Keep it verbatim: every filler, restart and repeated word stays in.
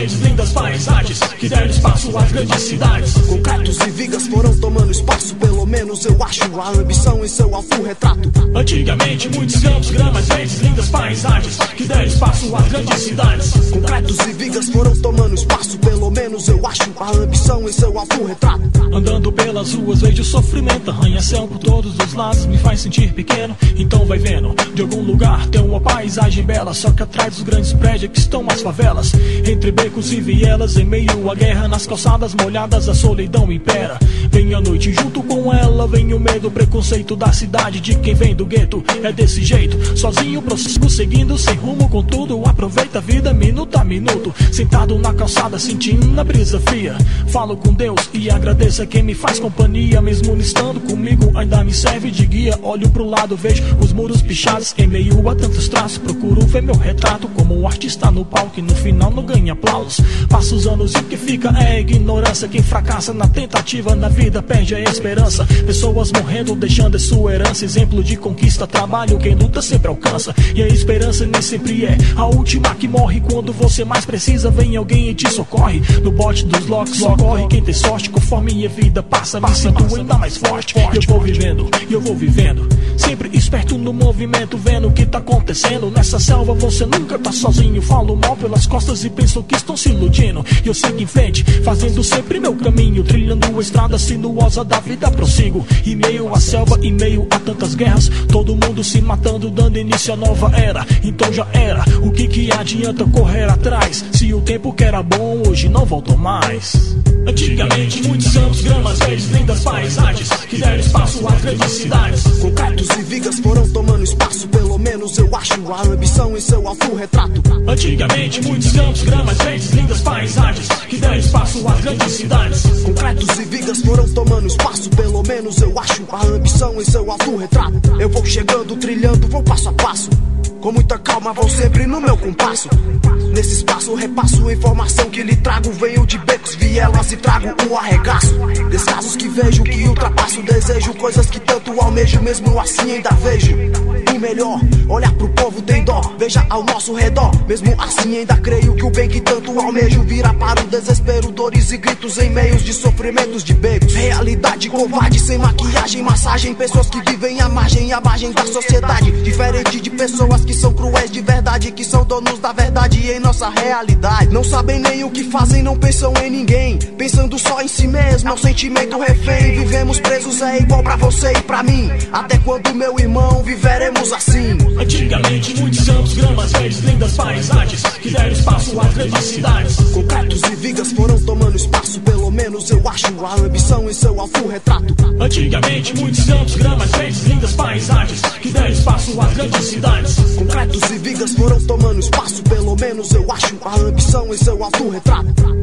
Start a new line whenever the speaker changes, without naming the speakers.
verdes, lindas paisagens que deram espaço às grandes cidades.
Concretos e vigas foram tomando espaço, pelo menos eu acho, a ambição em seu autorretrato.
Antigamente, muitos campos, gramas verdes, lindas paisagens que deram espaço às grandes cidades.
Concretos e vigas foram tomando espaço, pelo menos eu acho, a ambição em seu autorretrato.
Andando pelas ruas vejo sofrimento, arranha-céu por todos os lados, me faz sentir pequeno. Então vai vendo, de algum lugar tem uma paisagem bela, só que atrás dos grandes prédios que estão as favelas. Entre becos e vielas, em meio à guerra, nas calçadas molhadas a solidão impera. Vem a noite junto com ela, vem o medo, o preconceito da cidade, de quem vem do gueto. É desse jeito, sozinho prossigo, seguindo sem rumo, contudo aproveita a vida minuto a minuto. Sentado na calçada, sentindo a brisa fria, falo com Deus e agradeço a quem me faz companhia. Mesmo não estando comigo, ainda me serve de guia. Olho pro lado, vejo os muros pichados, em meio a tantos traços, procuro ver meu retrato como um artista no palco e no final não ganha aplausos. Passa os anos e o que fica é a ignorância. Quem fracassa na tentativa na vida perde a esperança. Pessoas morrendo, deixando a sua herança, exemplo de conquista, trabalho, quem luta sempre alcança. E a esperança nem sempre é a última que morre. Quando você mais precisa, vem alguém e te socorre. No bote dos locks socorre quem tem sorte. Conforme a vida passa, me sinto ainda mais forte. E eu vou vivendo, e eu vou vivendo, sempre esperto no movimento, vendo o que tá acontecendo. Nessa selva você nunca tá sozinho. Falo mal pelas costas e penso que estão se iludindo. E eu sigo em frente, fazendo sempre meu caminho, trilhando a estrada sinuosa da vida, prossigo. E meio à selva, e meio a tantas guerras, todo mundo se matando, dando início a nova era. Então já era, o que que adianta correr atrás, se o tempo que era bom hoje não voltou mais. Antigamente, muitos campos, gramas verdes, lindas paisagens que deram espaço às grandes cidades.
Concretos e vigas foram tomando espaço, pelo menos eu acho, a ambição em seu autorretrato.
Antigamente, muitos campos, gramas verdes, lindas paisagens que deram espaço às grandes cidades.
Concretos e vigas foram tomando espaço, pelo menos eu acho, a ambição em seu autorretrato. Eu vou chegando, trilhando, vou passo a passo, com muita calma, vou sempre no meu compasso. Nesse espaço repasso a informação que lhe trago. Venho de becos, vielas e trago o arregaço. Descasos que vejo, que ultrapasso, desejo coisas que tanto almejo, mesmo assim ainda vejo o melhor. Olhar pro povo tem dó, veja ao nosso redor, mesmo assim ainda creio que o bem que tanto almejo vira para o desespero, dores e gritos em meios de sofrimentos de becos. Realidade covarde, sem maquiagem, massagem, pessoas que vivem à margem, à margem da sociedade. Diferente de pessoas que são cruéis de verdade, que são donos da verdade em nossa realidade. Não sabem nem o que fazem, não pensam em ninguém, pensando só em si mesmo, é um sentimento refém. Vivemos presos, é igual pra você e pra mim. Até quando, meu irmão, viveremos assim?
Antigamente, muitos campos, gramas verdes, lindas paisagens que deram espaço às grandes cidades.
Concretos e vigas foram tomando espaço, pelo menos eu acho, a ambição em seu autorretrato.
Antigamente, muitos campos, gramas verdes, lindas paisagens que deram espaço às grandes cidades.
Concretos e vigas foram tomando espaço, pelo menos eu acho, a ambição em seu autorretrato.